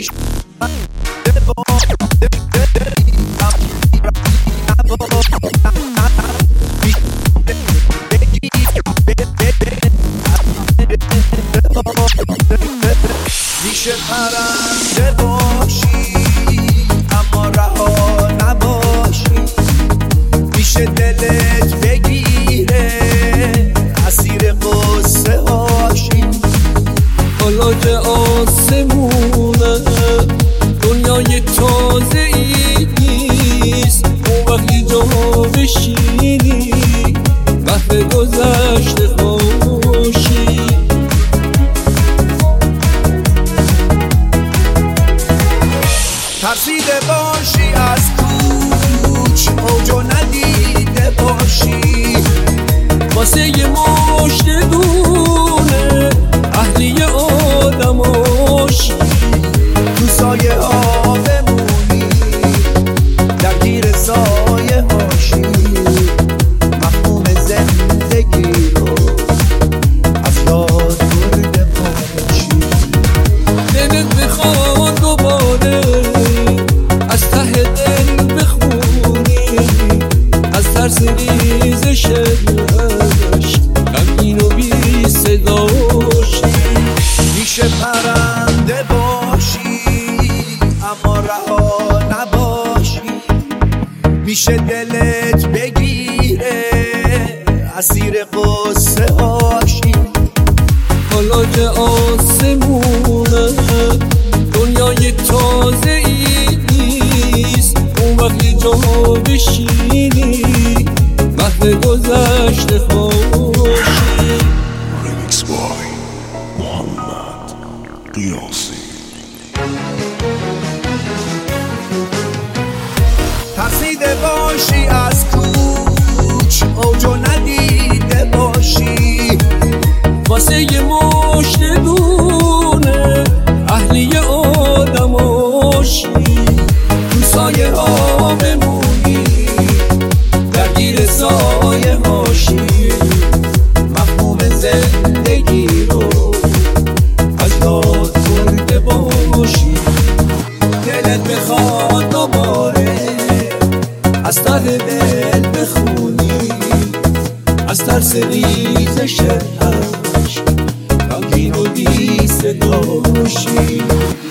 میشه پرنده باشی اما رها نباشی، میشه دلت بگیره اسیر قصه هاشی. حالا که آسمونه دنیای تازه ای نیست، اون وقتی جا بشینی محو گذشته باشی. ترسیده باشی از کوچ اوجو ندیده باشی، واسه یه مشت دونه اهلی آدماشی. تو سایه ها بمونی درگیر سایه هاشی، مفهوم زندگی رو از یاد برده باشی. دلت بخواد دوباره از ته دل بخونی، از ترس ریزش عشق غمگین و بی صداشی. میشه پرنده باشی اما رها نباشی، میشه دلت بگیره اسیر قصه هاشی. حالا که آسمونه دنیای تازه ای نیست، اون وقتی جا بشینی محو گذشته باشی. Remix by Muhammad Qiyasi. ترسیده باشی از کوچ اوجو ندیده باشی، واسه یه مشت دونه اهلی آدماشی. تو سایه ها بمونی درگیر سایه هاشی، مفهوم زندگی رو از یاد برده باشی. دلت بخواد دوباره از ته دل بخونی، از ترس ریزش عشق غمگین و بی صدا باشی.